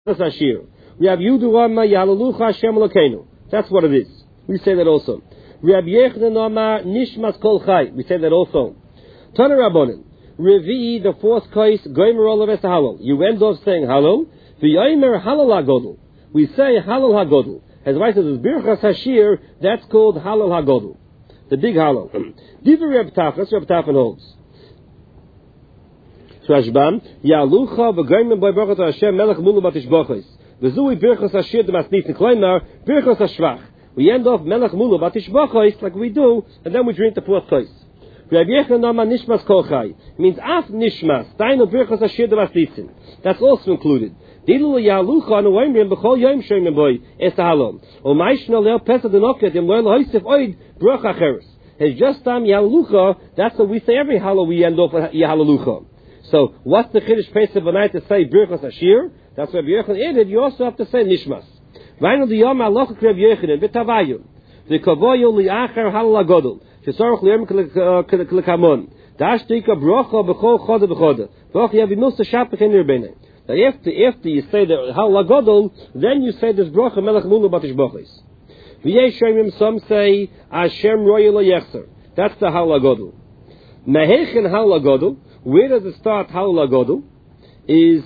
Ashir. Rab Yudu Amar Yalalucha Hashem Elokeinu. That's what it is. We say that also. Rab Yechanan Amar Nishmas Kol Chai. We say that also. Tana Rabbanan. Revi'i, the fourth case, Goymer Olav Halal. You end off saying Halal. V'yomer Halal HaGodel. We say Halal HaGodel. As Rashi says, Birchas Hashir, that's called Halal HaGodel. The big Halal. Divrei Reb Tafan, that's Reb Tafan holds. Rashbam, Yalucha v'Goymer B'Y Baruch Hashem Melech Mulu Batish Bochos. V'Zui Birchas Hashir D'Masnit N'Kleimar Birchas Hashvach. We end off Melech Mulu Batish Bochos like we do, and then we drink the fourth case. Reb Yechon Nama Nishmas Kol Chai means Af Nishmas Dainu Birchas Hashir D'Masnitzin. That's also included. Dilu Yalucha Anu Oimrim B'Chol Yom Shoyim Boy Estahalom. O Maishna Leo Pesach Denoket Im Loel Hoysef Oid Bruch Acheres. It's just Tam Yalucha. That's what we say every Halal. We end off with Yalucha. So what's the Chiddush Pesach B'Night to say Birchas Hashir? That's what Reb Yechon added. You also have to say Nishmas. Vainu the Yom Alochak Reb Yechonin B'Tavayu. The Kavoyu Li'acher Halal HaGodol. Shesorach Li'em K'lekamon. Dashtika Brocha B'Chol Choda B'Choda. Brocha Yavimus Shapach in Rebbeinu. Now after you say the Halal HaGodol, then you say this Brocha Melech Mulu Batish Bochos. V'yei Shemim, some say Hashem Roya Lo Yechzer. That's the Halal HaGodol. Mehechen Halal HaGodol. Where does it start? Halal HaGodol is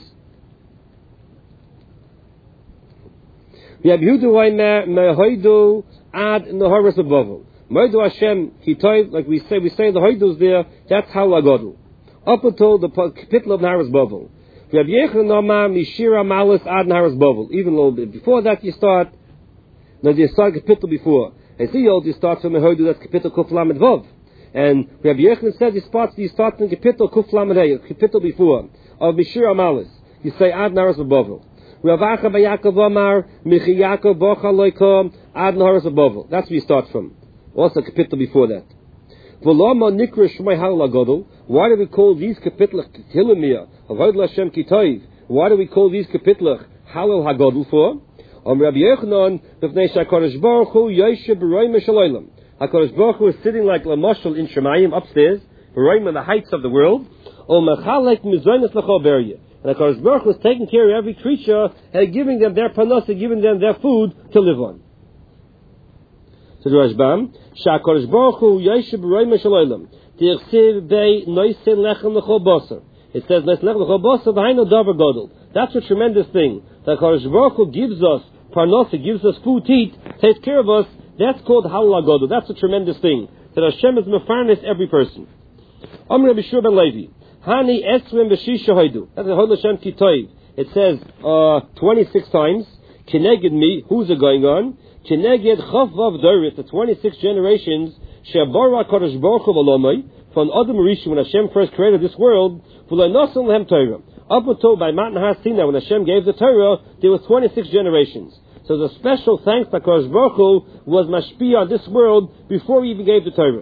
Reb Yehuda Oimer Mehoidu Ad Nehoras Abovel. Moedu Hashem Kitov, like we say the Hoidus there. That's Halal HaGodol. Up until the capital of Nehoras Bovel. Reb Yechon Omar Mishira Malis Ad Nehoras Bovel. Even a little bit before that, you start. No, you start capital before. As the old, you start from Mehoidu. That's capital Kuf Lamed Vov. And Rabbi Yechon said you start in Kapitel Kuf Lamed Hey, Kapitel before of Mishira Malis. You say Ad Nehoras Bovel. Rav Acha B'Yakov Omar Michi Yaakov Bocha Loikom Ad Nehoras Bovel. That's where you start from. Also Kapitel before that. V'lama Nikra Shmei Halal HaGodol. Why do we call these Kapitlach Tilimiyah of Hodel Hashem Kitayv? Why do we call these Kapitlach Halal HaGodol for? Rabbi Yechonon B'fnei Shakadosh Baruch Hu Yoshe B'Roim Shalaylam. HaKadosh Baruch Hu is sitting like Lamashal in Shemayim upstairs, B'Roim on the heights of the world. O Mechalek Mizonis L'chol Beria. And HaKadosh Baruch Hu is taking care of every creature and giving them their panos, giving them their food to live on. So the Rashbam, Shakadosh Baruch Hu Yoshe B'Roim Shalaylam. T'irsiv Bei Noisin Lechem L'chol Basar. It says Noisin Lechem L'chol Basar V'hainu Davar Godel. That's a tremendous thing. That HaKadosh Baruch Hu gives us panos, gives us food to eat, takes care of us. That's called Halal HaGodol. That's a tremendous thing. That Hashem is mefarnes every person. Amr Rabbi Shua ben Levi. Hani esrim b'shisha hoidu. That's the Hodel Hashem Kitayv. It says 26 times. Keneged me. Who's it going on? Keneged Chav Vav Dorit. The 26 generations. Shebara Kadosh Baruch Hu v'lomai. From Adam Rishon, when Hashem first created this world. V'lo nosan lehem Torah. Up until by Matan Har Sinai, when Hashem gave the Torah, there was 26 generations. So the special thanks that Kadosh Baruch Hu was mashpia on this world before he even gave the Torah.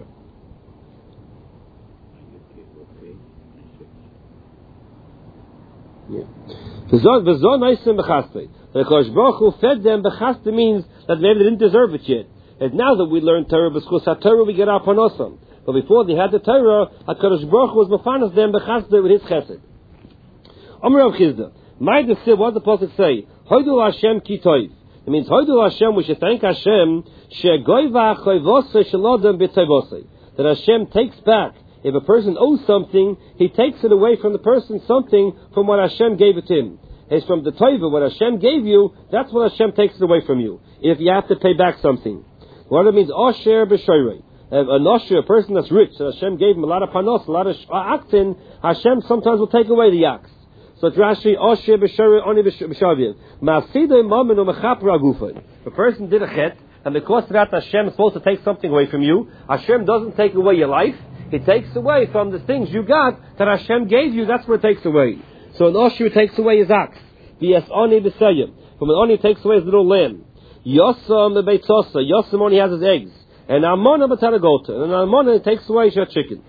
The Kadosh Baruch Hu fed them. Bechaste means that maybe they didn't deserve it yet. And now that we learn Torah, because Torah we get our panosam. But before they had the Torah, Kadosh Baruch Hu was mefanas them bechaste with his chesed. Amar Rav Chizda, my desir, what does the pasuk say? Hoidul Hashem Kitayv. It means Hoidul Hashem. We should thank Hashem. Shegoyva choivosei shalodem b'tzayvosei. That Hashem takes back. If a person owes something, he takes it away from the person something from what Hashem gave it to him. It's from the Taiva, what Hashem gave you, that's what Hashem takes it away from you. If you have to pay back something. What it means, Osher b'shoyrei. An Osher, a person that's rich, and Hashem gave him a lot of panos, a lot of aktin, Hashem sometimes will take away the ox. So it's Rashi, Osher b'shoyrei, Oni b'shavim. Ma'asidei mamin u'mechapra agufay. If a person did a chet, and because of that Hashem is supposed to take something away from you, Hashem doesn't take away your life, He takes away from the things you got that Hashem gave you, that's what it takes away. So an Osher takes away his ox. V'yas Oni b'sayim. From an Oni takes away his little lamb. Yosam b'beitzosa. Yosam only has his eggs. And Amona b'taragota. And Amona takes away your chicken.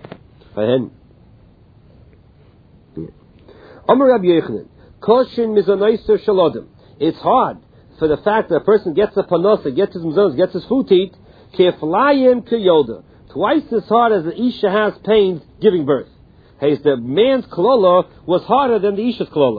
Amar Rabbi Yechanan. Koshin mizanayser shalodim. It's hard for the fact that a person gets a panosa, gets his mizanos, gets his food to eat. Keflayim kiyolda. Twice as hard as the Isha has pains giving birth. Hey, the man's kolola was harder than the Isha's kolola.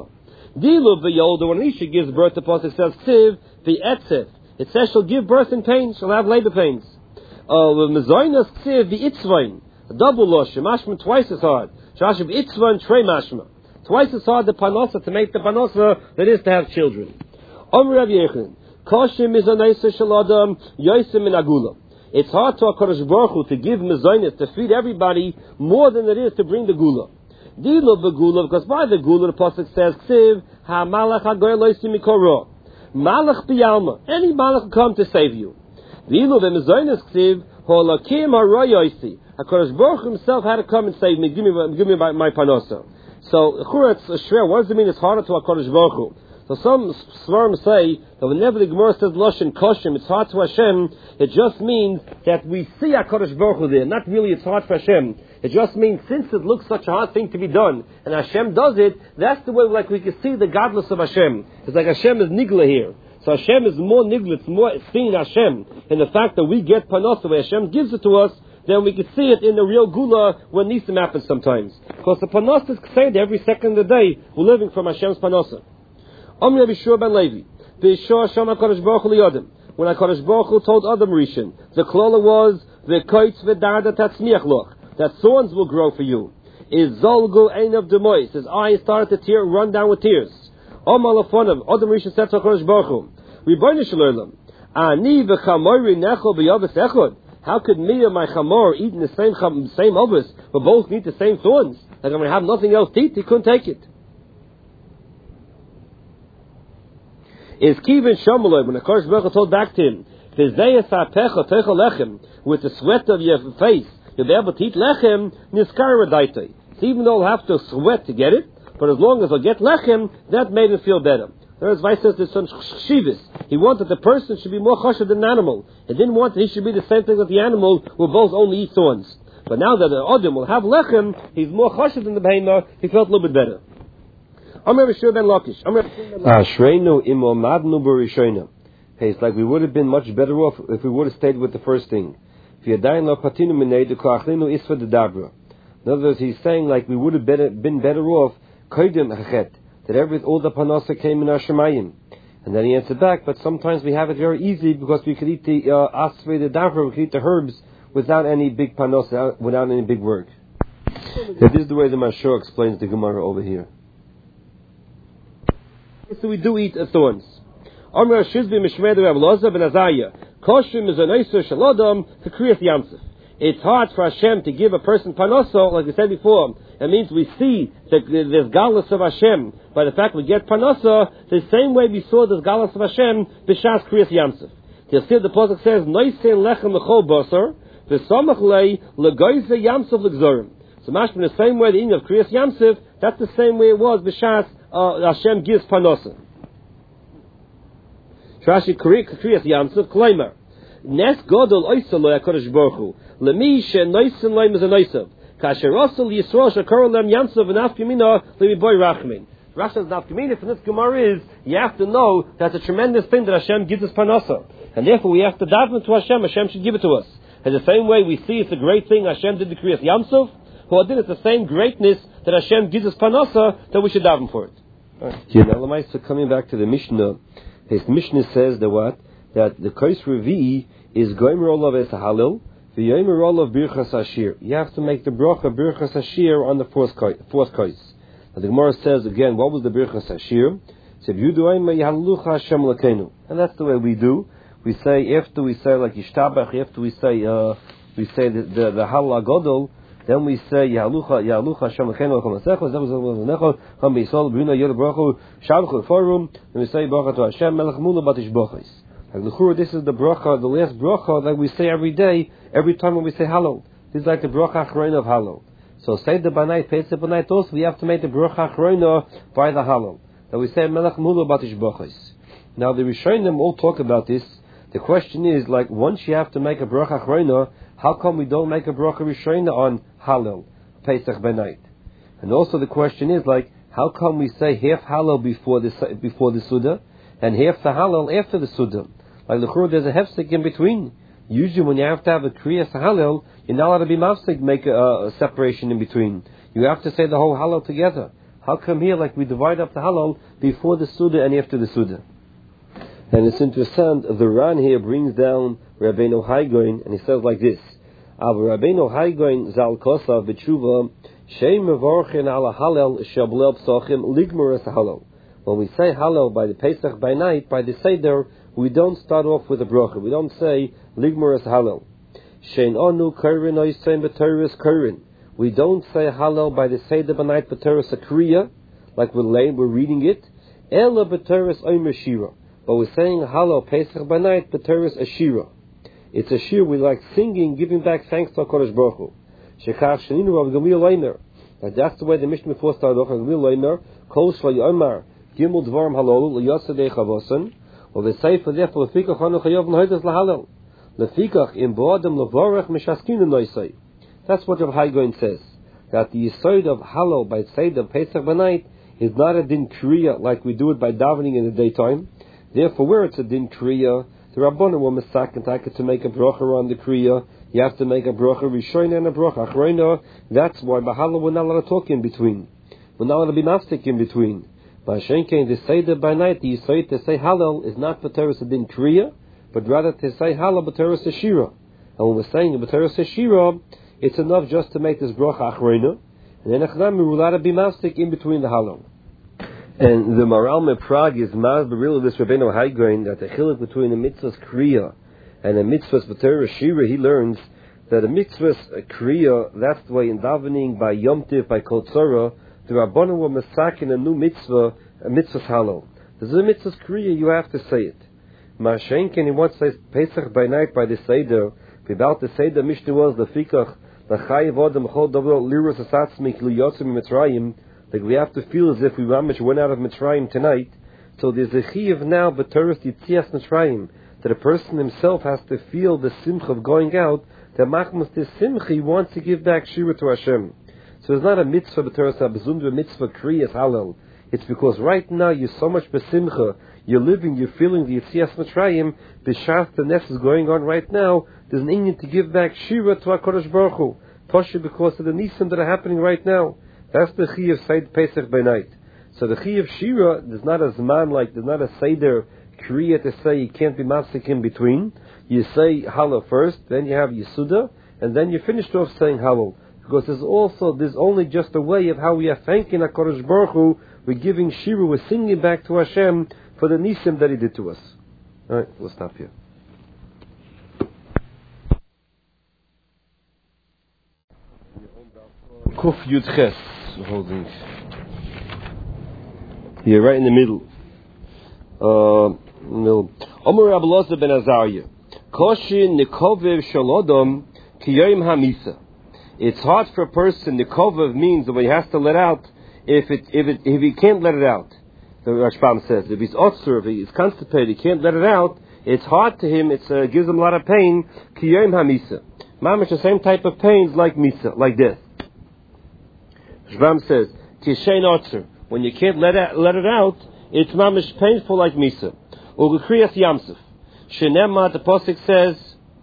Dilu v'yolda, when Isha gives birth, the pasuk says, Ksiv v'etzef. It says she'll give birth in pain, she'll have labor pains. Mezoinas Ksiv v'itzvain. A double losh, mashma twice as hard. Shashiv itzvain trei mashma. Twice as hard the panosa, to make the panosa that is to have children. Rav Yechon, Koshim is a naisa shaladam, yoisim in agula. It's hard to HaKadosh Baruch Hu to give mezoinis, to feed everybody, more than it is to bring the gula. Dilo begula, because by the gula the pasuk says, Ksiv, ha-malach ha-goy loisim mikoro. Malach biyalma. Any malach will come to save you. Dilo the mezoinis Ksiv, holakim ha-royoisi. HaKadosh Baruch Hu himself had to come and save me, give me my panosa. So, Churetz Shver, what does it mean it's harder to HaKadosh Baruch Hu? So some Svarim say that whenever the Gemara says Lashon Koshim, it's hard to Hashem, it just means that we see HaKadosh Baruch Hu there. Not really it's hard for Hashem. It just means since it looks such a hard thing to be done, and Hashem does it, that's the way like we can see the godless of Hashem. It's like Hashem is Nigla here. So Hashem is more Nigla, it's more seeing Hashem in the fact that we get Panos the way Hashem gives it to us, then we can see it in the real Gula when Nisim happens sometimes. Because the Panos is said every second of the day, we're living from Hashem's Panosa. Amr Bishur ben Levi, Bishur Shama Kodesh Baruch Hu Liyodim. When HaKadosh Baruch Hu told Adam Rishon, the klola was, V'koitz v'darda tatzmiach loch, that thorns will grow for you. Is Zolgu ein of demois, his eyes started to run down with tears. Amar Lafonav, Adam Rishon said to HaKadosh Baruch Hu, Ribono shel olam, Ani v'chamori nechol b'yavis echod. How could me and my chamor eat in the same ovis, but both need the same thorns? Like I'm going to have nothing else to eat, he couldn't take it. Is Kivin Shomaloi, when the Kodesh Baruch Hu told back to him, with the sweat of your face, you'll be able to eat lechem, niskar radaitoi. So even though he'll have to sweat to get it, but as long as he'll get lechem, that made him feel better. Whereas Vice says there's some shivas. He wanted the person should be more chashav than an animal. He didn't want that he should be the same thing as the animal, who both only eat thorns. But now that the Adam will have lechem, he's more chashav than the behemoth, he felt a little bit better. Amr Bishur ben Lakish. Ashreinu imomadnu b'rishoina. Hey, it's like we would have been much better off if we would have stayed with the first thing. In other words, he's saying like we would have been better off that all the panasa came in our shemayim. And then he answered back, but sometimes we have it very easy because we could eat the asvei, the davra, we could eat the herbs without any big panasa, without any big work. This is the way the Mashur explains the Gemara over here. So we do eat thorns. Amr Shizbi Mishmei Rav Loza ben Azariah. Koshim is a nicer shalodam to kriyas yamsef. It's hard for Hashem to give a person panoso, like we said before. It means we see that there's galus of Hashem by the fact we get panoso the same way we saw this galus of Hashem b'shas kriyas yamsef. You'll see the pasuk says noisen lechem l'chol basar v'samach lei legoyze yamsef l'gzorim. So much in the same way the eating of kriyas yamsef, that's the same way it was b'shas Hashem gives panosa. Trashi kriyas yamsef klaimer. Nes godol oisalo HaKadosh Baruch Hu. Lemi she noisen loim is a noisav. Kasher osel yisrael shakor lem yamsef v'naf yamina lemi boy rachmin. Rasha's naf yamina from this Gemara is, you have to know that's a tremendous thing that Hashem gives us panosa. And therefore we have to daven to Hashem, Hashem should give it to us. In the same way we see it's a great thing Hashem did the kriyas yamsef, who did it's the same greatness that Hashem gives us panosa that we should daven for it. Here now, so coming back to the Mishnah, his Mishnah says that what? That the Kais Revi is Goymer Olav Es Halil, the Yomer Olav Birchas Ashir. You have to make the bracha Birchas Ashir on the fourth Kais. Now the Gemara says again, what was the Birchas Ashir? It said, Yuduayma Yahalucha Hashem Lakenu. And that's the way we do. We say, after we say like Yishtabach, after we say the Halal Godol, then we say Yahalucha Hashem Lakenu L'chol Masechos. That was Necho Cham Beisol Brina Yod Brachu Shavchu Forum. And we say Bracha to Hashem Melech Mula Batish Bochis. Like L'chura, this is the bracha, the last bracha that we say every day, every time when we say Halal. This is like the bracha Achrona of Halal. So say the Banai, Pesach Banai also, we have to make the bracha Achrona by the Halal. That we say Melech Mula Batish Bochis. Now the Rishonim all talk about this. The question is, like, once you have to make a bracha Achrona, how come we don't make a bracha Rishona on Halal, Pesach Banai? And also the question is, like, how come we say half Halal before the Suda, and half the Halal after the Suda? Like l'chur, there's a hefsek in between. Usually, when you have to have a kriyas halal, you're not allowed to be mafsek, make a separation in between. You have to say the whole halal together. How come here, like we divide up the halal before the Suda and after the Suda? And it's interesting, the Ran here brings down Rabbeinu Haigoin, and he says like this, Av Rabbeinu Haigoin zal kosav b'tshuva, sheim mevorchen ala halal shablel psochim ligmuras halal. When we say halal by the Pesach by night, by the Seder, we don't start off with a bracha. We don't say ligmuras halal. Shein onu kairin oisein b'teres kairin. We don't say halal by the Seder by night b'teres akriya, like we're reading it. Ela b'teres oimer shira. But we're saying halal Pesach by night b'teres ashira. It's a shir we like singing, giving back thanks to HaKadosh Baruch Hu. Shekach sheninu Rav Gamliel Leimer. That's the way the Mishnah before started off. Rav Gamliel Leimer, Kol Shlo Yomar, Gimel Dvarim Halol, L'Yoseh Chavosan. Well, they say for therefore, Lefikach Hanu Chayav N'Hoides LaHalal. Lefikach Im Bo'adam Levorech Mishaskin Noisei. That's what Rav Haigoin says. That the Yesod of Halal by Seder Pesach by night is not a din kriya like we do it by davening in the daytime. Therefore, where it's a din kriya, the Rabbanan were misak and taka to make a bracha on the kriya. You have to make a bracha rishoina and a bracha achroina. That's why by halal we're not allowed to talk in between. We're not allowed to be mafsik in between. By shenkein the seder by night, the yisayit to say halal is not b'teres din kriya, but rather to say halal b'teres shira. And when we're saying b'teres shira, it's enough just to make this bracha achroina, and then achnam we're allowed to be mafsik in between the halal. And the Maral me Prague is mad, but really this Rabbeinu Haigoin, that the chiluk between the mitzvah's kriya and the mitzvah's b'teres shira, he learns that the mitzvah's kriya, that's the way in davening by Yom Tiv, by Kol Tzorah, the Rabbanan were masakin a new mitzvah, a mitzvah's halal. This is a mitzvah's kriya, you have to say it. Mashenkin, he wants to say Pesach by night by the Seder, about the Seder Mishnah was the Fikach, the Chayiv Odom Chol Dovo Liros Asatzmi Kli Yotzim Mitzrayim. Like we have to feel as if we went out of Mitzrayim tonight. So there's a chiyuv now, b'teres yitzias Mitzrayim, that a person himself has to feel the simcha of going out. That machmas the simcha, he wants to give back shira to Hashem. So it's not a mitzvah b'teres abzundra mitzvah kriyas halal. It's because right now you're so much b'simcha, you're living, you're feeling the yitzias Mitzrayim. B'shas the nefesh is going on right now. There's an inyan to give back shira to HaKadosh Baruch Hu, Tosha because of the nisim that are happening right now. That's the Chiyuv Seid Pesach by night. So the Chiyuv Shira, there's not a Zman like, there's not a Seder Kriya to say you can't be mafsik in between. You say Halal first, then you have Yisuda, and then you finish off saying Halal. Because there's only just a way of how we are thanking HaKadosh Baruch Hu, we're giving Shira, we're singing back to Hashem for the Nisim that He did to us. Alright, we'll stop here. Kuf Yud Ches. Holding here, right in the middle. Omer Rabbi Elazar ben Azariah, Koshin Nikovev Shalodom Kiyom Hamisa. It's hard for a person. Nikovev means that he has to let out. If he can't let it out, the Rashbam says, if he's otzur, if he's constipated, he can't let it out. It's hard to him. It gives him a lot of pain. Kiyom Hamisa. Mamish the same type of pains like misa, like death. Rashbam says, Tishein Otzer, when you can't let it out, it's mamish painful like misa. Or Gekriyas Yamsuf. Shenema, the Pasuk says,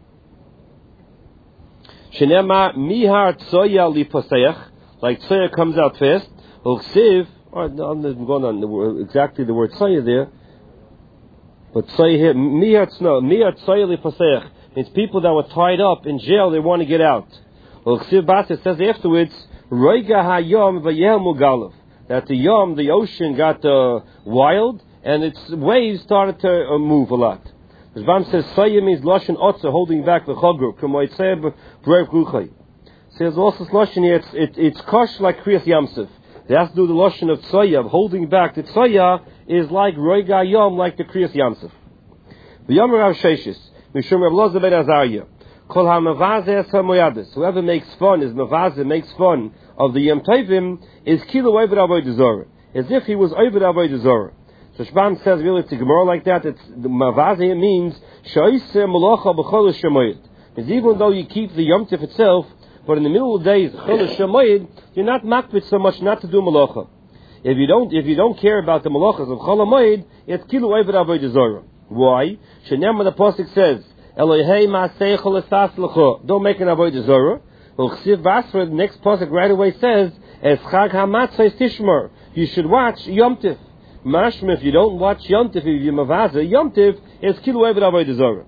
Shenema mihar tzoya li poseach, like tzoya comes out fast. Or Ksiv, I'm going on exactly the word tzoya there, but tzoya here, mihar tzoya li poseach, means people that were tied up in jail, they want to get out. Or Ksiv Bas, it says afterwards, Roiga hayom v'yeh mugalav. That the yom, the ocean, got wild, and its waves started to move a lot. The Rambam says Sayim means lashon otza, holding back the chagru. K'moitzeb b'rev gruchay. Says also lashon here, it's kosh like kriyas yamsuf. They have to do the lashon of tzaya, holding back. The tzaya is like roiga yom, like the kriyas yamsuf. The yom Rav Sheshis, Mishum Rav Elazar ben Azariah. Kol ha-mavazeh ha-moyadis. Whoever makes fun, makes fun of the Yom Tovim, is kilo oived avodah zorah, as if he was oived avodah zorah. So Shbam says, really, it's a Gemara like that. It's the mavazeh means shoyse malacha b'chol shemoyed. Because even though you keep the Yom Tov itself, but in the middle of the days, chol shemoyed, you're not makbid so much not to do malacha. If you don't care about the malachas of chol hamoyed, it's kilo oived avodah zorah. Why? Shenem the pasuk says, Elohei ma'aseichol esas l'cho. Don't make an avodah zorah. Well, Chsiv Basra, the next pasuk right away says, Es chag hamatzos tishmar. you should watch Yom Tif. Mashma, if you don't watch Yom Tif, if you mavaza, Yom Tif is kilu eved avodah zarah.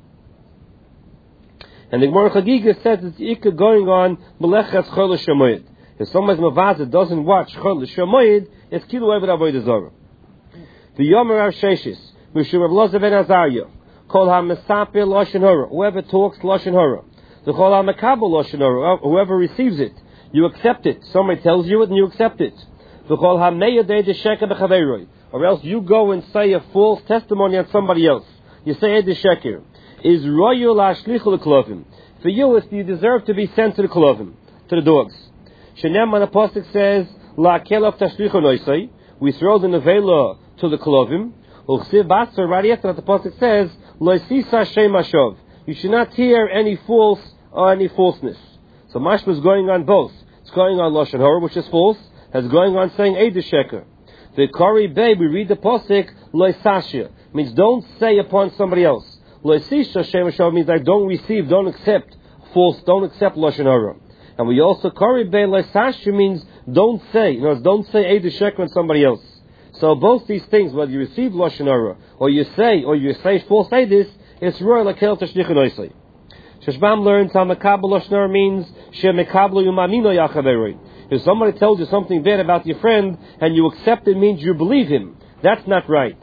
And the Gemara Chagiga says it's ikka going on Melechas Chol Shemoyed. If somebody's mavaza doesn't watch Chol Shemoyed, it's kilu eved avodah zarah. The Yomer Rav Sheshis, Mishum Rav Loza ben Azariah, Kol HaMesapir Lashon Hara, whoever talks Lashon Hara. The Kol HaMekabel Lashon Hara, whoever receives it, you accept it. Somebody tells you it and you accept it. The Kol HaMeyadei D'Sheker B'Chaveiroi, or else you go and say a false testimony on somebody else. You say Ed D'Sheker. Is Royal Ashlichu L'Klovim. For you, you deserve to be sent to the Klovim, to the dogs. Shenem on the Pasuk says, La Kelov Tashlichu Noisei, we throw the Nevela to the Klovim. Uchsiv Basar, right after that the Pasuk says, Loisisa Shem Ashov. You should not hear any false or any falseness. So Mashma is going on both. It's going on Lashon Hara, which is false, it's going on saying Eid Sheker. The Kari Bey, we read the Pasuk, Loisashia, means don't say upon somebody else. Loisisha Shem Ashov means like don't receive, don't accept false, don't accept Lashon Hara. And we also Kari Bey, Loisashia means don't say, don't say Eid Sheker on somebody else. So both these things, whether you receive Lashon Hara, or you say false Eidis, it's royal Akel Tashlichu Noisei. Sheshbam learns how Mekabel Lashon Hara means Shemekablu Yumamino Yachaveroi. If somebody tells you something bad about your friend, and you accept it, means you believe him. That's not right.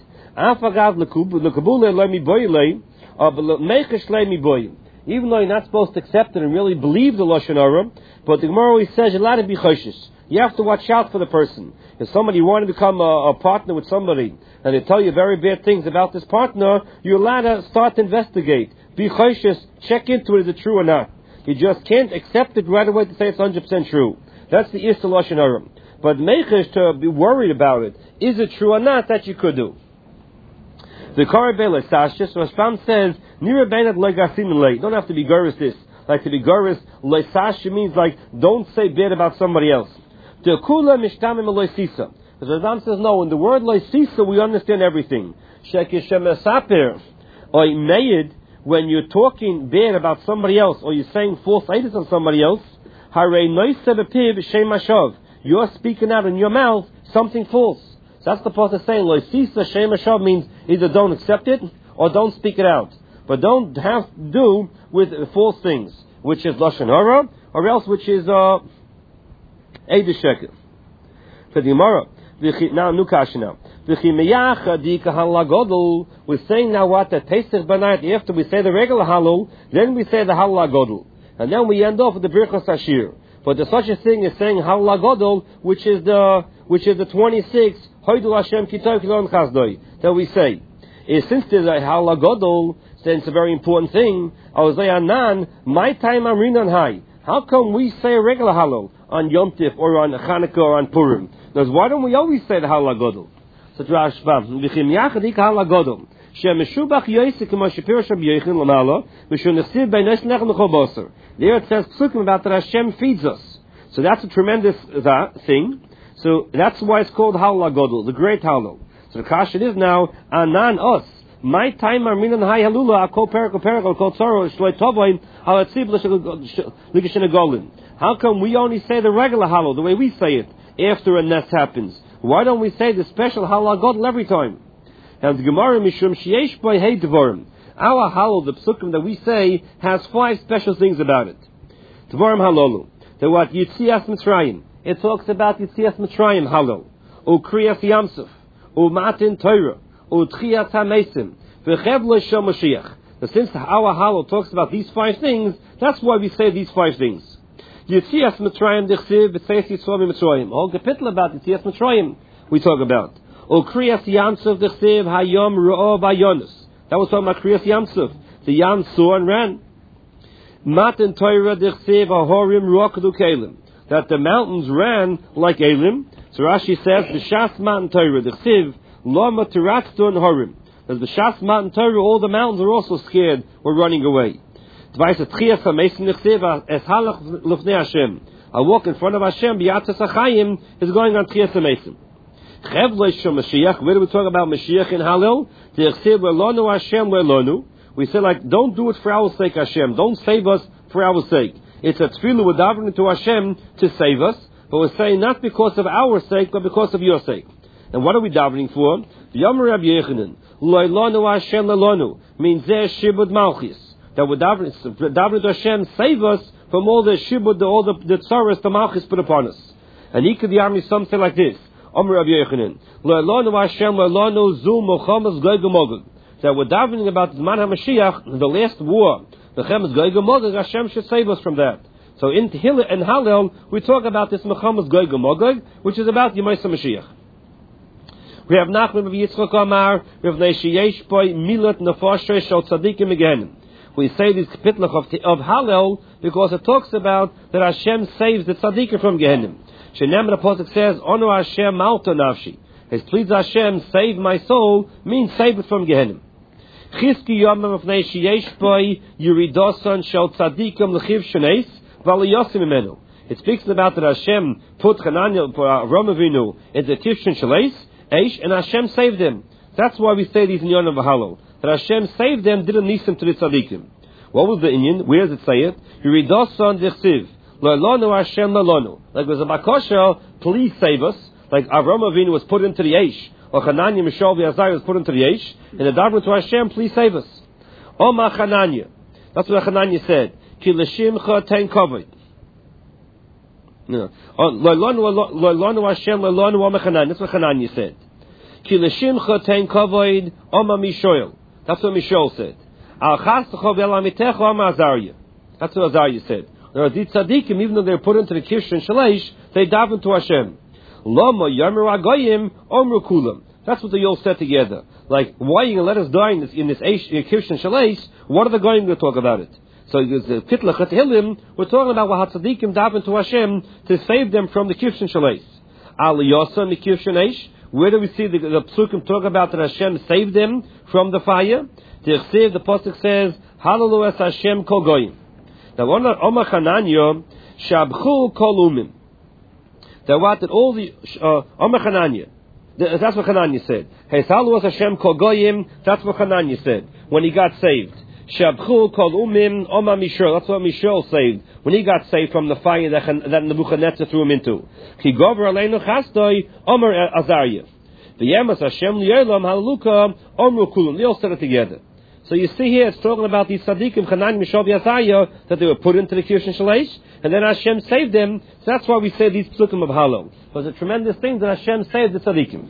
Even though you're not supposed to accept it and really believe the Lashon Hara, but the Gemara always says you're allowed to be choshish. You have to watch out for the person. If somebody you want to become a partner with somebody, and they tell you very bad things about this partner, you're allowed to start to investigate. Be choshish, check into it, is it true or not. You just can't accept it right away to say it's 100% true. That's the Issa Lashon Hara. But mechesh, to be worried about it, is it true or not, that you could do. The Karabele Sashis, Rashbam says, Nira Benat Legasim Lay. You don't have to be Guris this. Like to be Guris, Leisash means like, don't say bad about somebody else. The Kula Mishtamim Leisisa. The Rashbam says, no, in the word Leisisa, we understand everything. Shekishem Sapir, or Mayid, when you're talking bad about somebody else, or you're saying false ideas on somebody else, Hare Noisebepiv Shem Ashav. You're speaking out in your mouth something false. So that's the part of saying, Loisisa Shem Ashav means either don't accept it or don't speak it out. But don't have to do with false things, which is Lashon Hara, or else which is Eid Sheker. For the Gemara, now Nukash now. We're saying now what? That Pesach Banayat, after we say the regular Halal, then we say the Halal Godel. And then we end off with the Birchos Hashir. But there's such a thing as saying Halal Godel, which is the 26th Hoidul Hashem Kitov Kilon Chazdoi that we say. Since there's a Halal Godel, then it's a very important thing. Anan, my time Amrinan Hai. How come we say a regular Halal on Yom Tif or on Chanukah or on Purim? Because why don't we always say the Halal Godel? So Rashbam, V'chim Yachadik Halal Godel. There it says psukim about that Hashem feeds us. So that's a tremendous thing. So that's why it's called Halal Godel, the great Halal. So the kasha is now Anan us. My time Arminan Hai Halula Akol Perakol Kol Tzoro Shloi Tovoin Halatzib Ligishinagolin. How come we only say the regular Halal, the way we say it, after a nest happens? Why don't we say the special Halal Godel every time? And the Gemara Mishum Sheyesh Boi Hey Devorim. Our Halal, the psukim that we say, has 5 special things about it. Devorim Halolu. The what? Yitzias Mitzrayim. It talks about Yitzias Mitzrayim Halal. O Kriyas Yamsuf. O Matin Torah. O Tchiyat HaMesim. V'chev Lo Shel Mashiach. Since our Halal talks about these 5 things, that's why we say these 5 things. Yitzias Mitzrayim Dechsiv B'tzeis Yitzvah Mitzrayim. A whole kapitel about Yitzias Mitzrayim we talk about. O Kriyas Yamsuf Dechsiv Hayom Ru'o Vayonis. That was talking about Kriyas Yamsuf. The Yam saw and ran. Matan Torah Dechsiv Ahorim Ru'akadu Kelim. That the mountains ran like Elim. So Rashi says, B'shas Matan Torah Dechsiv Lama Tiratzun Horim. As B'shas Matan Torah, all the mountains are also scared, were running away. I walk in front of Hashem, B'yatzas HaChayim is going on Tchiyas HaMesim. Where do we talk about Mashiach in Halil? We say like, don't do it for our sake, Hashem. Don't save us for our sake. It's a tefillah we're davening to Hashem to save us. But we're saying not because of our sake, but because of your sake. And what are we davening for? Yomer Rabbi Yechanan, Loilonu Hashem Loilonu, means there shibud malchis. That we're davening to Hashem, save us from all the shibud, all the tzaras, the malchis put upon us. And he could the army something like this. Omer Rabbi Yechanan, Loilonu Hashem Loilonu Zul Mochamas Gog Magog. That we're davening about the Man HaMashiach, the last war, the Chemes Gog Magog, Hashem should save us from that. So in Tehillah and Hallel, we talk about this Mechamas Gog Magog, which is about Yemais HaMashiach. We have Nachman of Yitzchak Amar, we have Neishiyesh Boy, Milat Nefoshe Shal Tzadikim Again. We say this kapitlach of Hallel because it talks about that Hashem saves the tzaddikim from Gehenna. Shenem the Apostle says, Ono Hashem Malta Nafshi. His pleads Hashem, save my soul, means save it from Gehenna. Chizki Yomam of Neishiyesh Boy, Yuridosan Shal Tzadikim Lechiv Shenes, Valiyosim Imenu. It speaks about that Hashem put Hananiah, Avraham Avinu, into Kivshin Shaleis, Eish, and Hashem saved them. That's why we say these in Yonah V'Halal. That Hashem saved them, didn't need them to the tzaddikim. What was the inyan? Where does it say it? Yiridosan dechsiv. La'lonu Hashem la'lonu. Like there's a bakosha, please save us. Like Avraham Avinu was put into the Eish. Or Hananiah, Mishael, V'Azariah was put into the Eish. And the davening to Hashem, please save us. Oma Hananiah. That's what Hananiah said. Ki l'shimcha ten kavod. La'lonu Hashem la'lonu Oma Hananiah. That's what Hananiah said. Ki l'shimcha ten kavod Oma Mishael. That's what Mishael said. Al chastecha ve'lamitecha Oma Azariah. That's what Azariah said. Now, the tzaddikim, even though they're put into the Kish and Shalesh, they daven to Hashem. Lama Yomer Agoyim Omru Kulam. That's what they all said together. Like, why are you going to let us die in this Kish and Shalesh? What are the Goyim going to talk about it? So there's a Pitlach at Hilim, we're talking about what tzaddikim daven to Hashem to save them from the Kish and Shalesh. Al Yosa Mikish and Eish. Where do we see the Psukim talk about that Hashem saved them from the fire? The Pasuk says, Hallelu es Hashem kol goyim. Now, Omar Hananiah, Shabchu kol umim. That what? That all the, Omar Hananiah, that's what Hananiah said. Hey, Hallelu es Hashem kol goyim, that's what Hananiah said, when he got saved. Shabchu kol umim, Omar Mishael, that's what Mishael saved, when he got saved from the fire that Nebuchadnezzar threw him into. Ki gover aleinu chastoi, Omar Azariah. V'yemas Hashem li'olam halaluka, Omru kulam. They all said it together. So you see here, it's talking about these tzaddikim, Hananiah, Mishael, Azariah, that they were put into the Kish and Shalesh, and then Hashem saved them. So that's why we say these psukim of Hallel. It was a tremendous thing that Hashem saved the tzaddikim.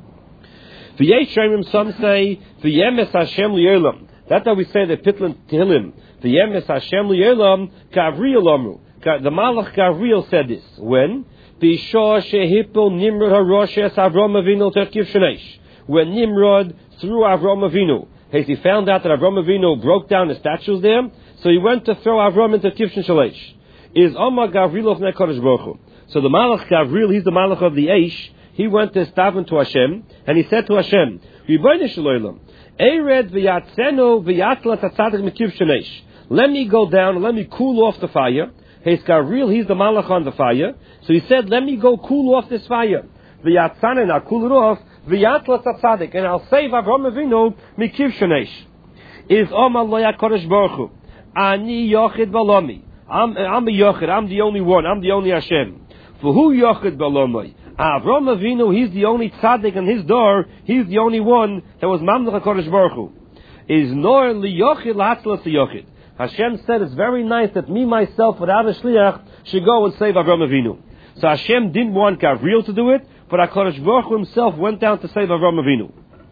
V'yesh Shemim, some say, V'yemas Hashem li'olam. That's how we say the Pitlan Tehillim. V'yemes Hashem li'olam Gavriel amru. The Malach Gavriel said this. When? B'shah shehipol Nimrod haroshes Avraham Avinu terkiv shenesh. When Nimrod threw Avraham Avinu, as he found out that Avraham Avinu broke down the statues there, so he went to throw Avraham into Kivshin Shalesh. Is Omar Gavriel of Nekadosh Baruch Hu. So the Malach Gavriel, he's the Malach of the Eish, he went to daven to Hashem, and he said to Hashem, Ribono shel olam, Ered v'yatzenu v'yatla tatzadik mekiv shenesh. Let me go down, let me cool off the fire. He's Gavriel, he's the Malach on the fire. So he said, let me go cool off this fire. V'yatzanu, and I'll cool it off. V'yatla tatzadik, and I'll save Avraham Avinu mekiv shenesh. Is Omar lo HaKadosh Baruch Hu. Ani yochid b'alomi. I'm a yochid, I'm the only one, I'm the only Hashem. V'hu yochid b'alomi. Avraham Avinu, he's the only tzaddik in his door, he's the only one that was Mamlech HaKadosh Baruch Hu. Is nor li yochid l'hatzlas yochid. Hashem said it's very nice that me myself without a shliach should go and save Avraham Avinu. So Hashem didn't want Gavriel to do it, but HaKadosh Baruch Hu himself went down to save Avraham Avinu.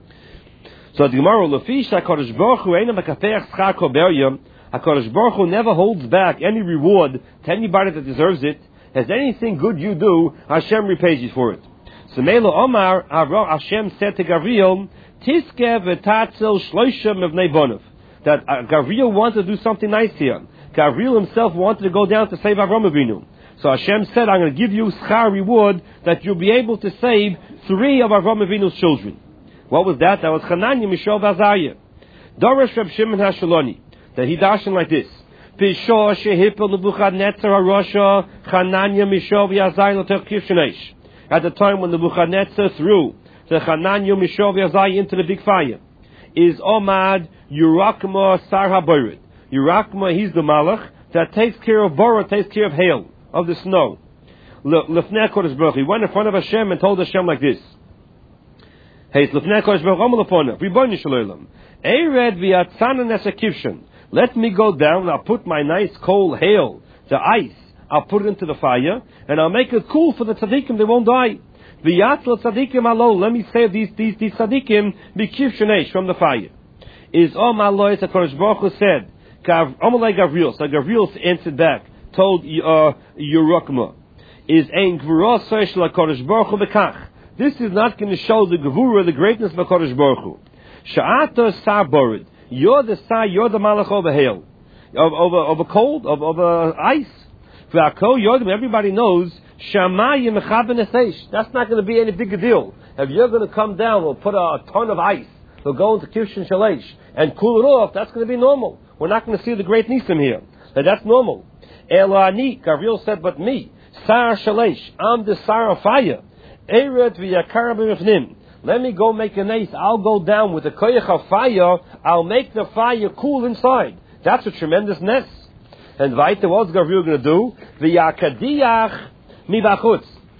So the Gemara, Lefish HaKadosh Baruch Hu eina mekafech schar kol beryam. HaKadosh Baruch Hu never holds back any reward to anybody that deserves it. As anything good you do, Hashem repays you for it. So Melo Omar, Hashem said to Gavriel, Tiske v'tatzel shloisha mevnei bonav. That Gavriel wanted to do something nice here. Gavriel himself wanted to go down to save Avraham Avinu. So Hashem said, I'm going to give you schar reward that you'll be able to save 3 of Avraham Avinu's children. What was that? That was Hananiah, Mishael, Azariah. Dorish Reb Shimon HaShaloni. That he dashed like this. B'shah shehipel Nebuchadnezzar harosha Hananiah, Mishael, Azariah l'terkiv shenesh. At the time when Nebuchadnezzar threw the Hananiah, Mishael, Azariah into the big fire. Is Omad Yurakma Sar HaBorid. Yurakma, he's the Malach that takes care of Bora, takes care of hail, of the snow. Lefnei HaKadosh Baruch Hu. He went in front of Hashem and told Hashem like this. Hey, it's Lefnei HaKadosh Baruch Hu, Omer Lefonah, Ribono Shel Olam. Ered v'yatzana nesakivshin. Let me go down, I'll put my nice cold hail, the ice, I'll put it into the fire, and I'll make it cool for the tzaddikim, they won't die. V'yatzlo tzaddikim alo, let me save these tzaddikim, b'kivshin from the fire. Is Alois HaKadosh Baruch Hu said, Omalei Gavriel, so Gavriel answered back, told Yerukma, is Ein Gvurosei Shel HaKadosh Baruch Hu Bekach. This is not going to show the Gevurah, the greatness of HaKadosh Baruch Hu. Sha'ata Sar Borid. You're the Sar, you're the Malach of a hail. Of a cold, of ice. Everybody knows, Shamayim Mechaben Eseish. That's not going to be any big a deal. If you're going to come down, we'll put a ton of ice. We'll go into Kivshin Shalesh and cool it off. That's going to be normal. We're not going to see the great Nisim here. That's normal. Elani, Gavriel said, but me, Sar Shalesh, I'm the Sar of fire. Ered v'yakar b'mifnim. Let me go make an ace. I'll go down with the koyach of fire. I'll make the fire cool inside. That's a tremendous ness. And weiter, what's Gavriel going to do? V'yakadiyach mibachutz.